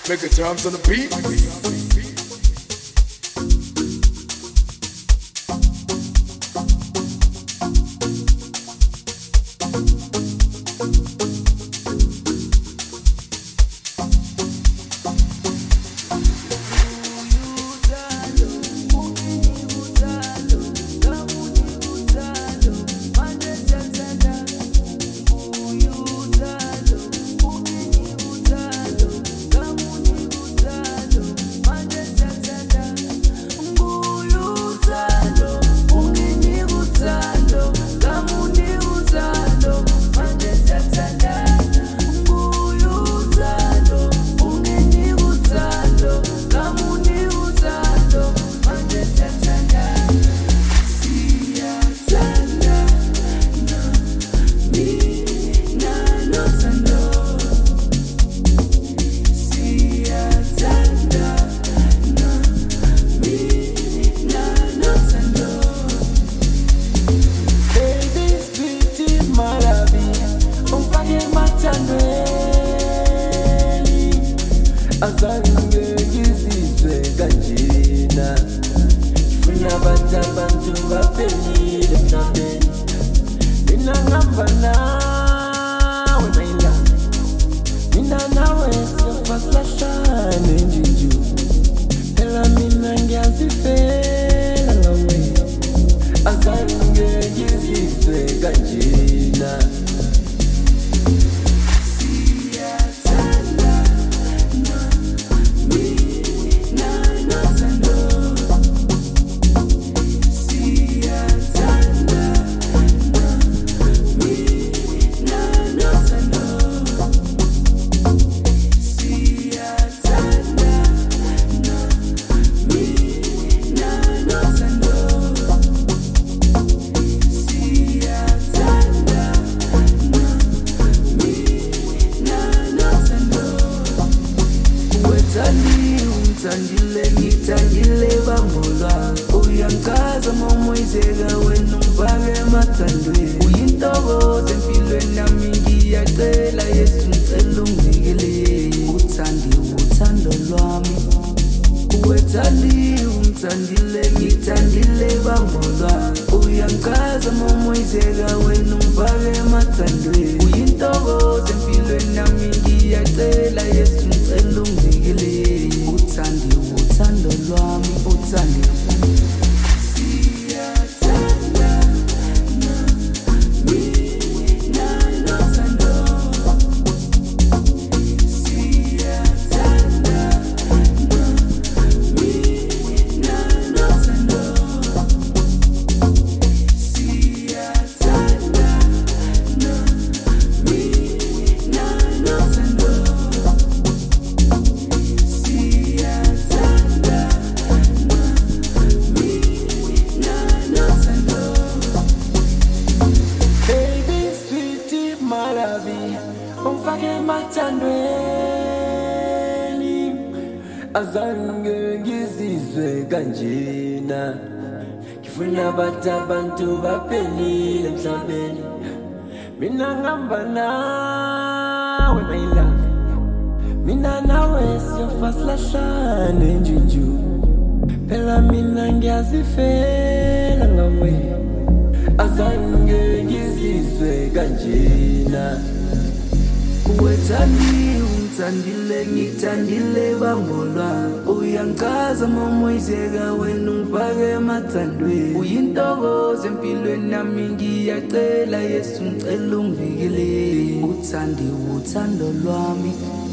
Make a drums on the beat. Azange ngizizwe kanjena Funa abantu baphelile emhlabeni Mina ngihamba nawe my love Mina nawe siyofa silahlane njinju Phela mina ngiyazifela ngawe Azange ngizizwe kanjena Ngithandile bambolwa Uyankaza momoyizeka wena ungifake emathandweni Uyintokozo empilweni nami ngiyacela Yesu ngicela unginikele uthando lwami ngithandile bambolwa Uyankaza momoyizeka wena ungifake emathandweni Uyintokozo empilweni nami ngiyacela Yesu ngicela unginikele uthando lwami uthando Ungifake emathandweni Azange ngizizwe kanjena Ngifuna abantu baphelile emhlabeni Mina ngihamba nawe my love Mina nawe siyofa silahlane njinju Phela mina ngiyazifela ngawe Azange ngizizwe kanjena ngithandile bambolwa Uyankaza momoyizeka wena ungifake emathandweni Uyintokozo empilweni nami ngiyacela Yesu ngicela ungivikele uthando lwami